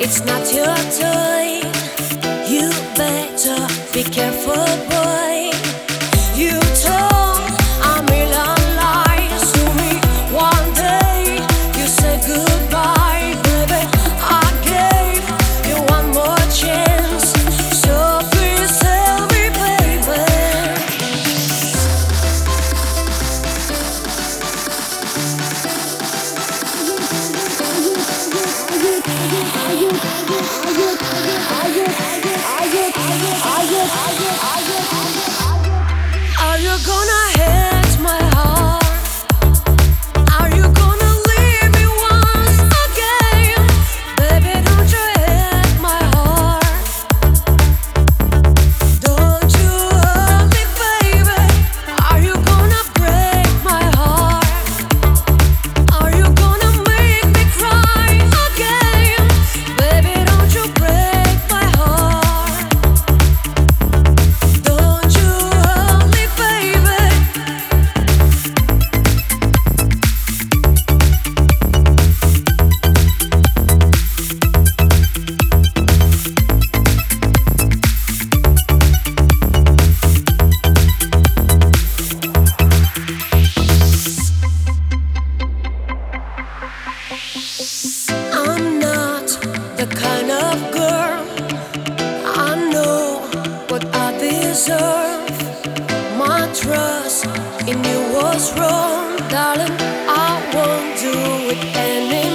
It's not your time. You better be careful, boy. You told a million lies to me. One day you said goodbye, baby. I gave you one more chance, so please tell me, baby. Are you gonna hurt my heart? Are you gonna leave me once again? Baby, don't you hurt my heart. Don't you hurt me, baby. Are you gonna break my heart? Are you gonna make me cry again? Baby, don't you break my heart. Don't you hurt me, baby. I'm not the kind of girl. I know what I deserve. My trust in you was wrong, darling. I won't do it anymore.